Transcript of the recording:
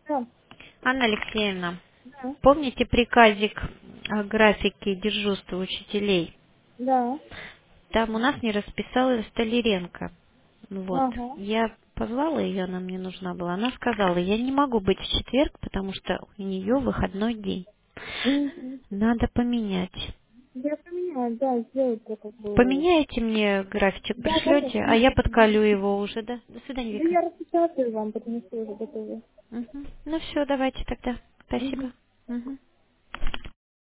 Да, Анна Алексеевна, да, помните приказик о графике дежурства учителей? да. Там у нас не расписалась Столяренко. Вот. Ага. Я позвала ее, она мне нужна была. Она сказала, я не могу быть в четверг, потому что у нее выходной день. Мгм. Надо поменять. Я поменяю, да, сделайте как бы. Поменяете мне графичек, Да, пришлете, а конечно. я подколю его уже, да? До свидания, Да Вика. я распечатаю вам, потому что уже готовы. Мгм. Ну все, давайте тогда. Мгм. Спасибо. Мгм.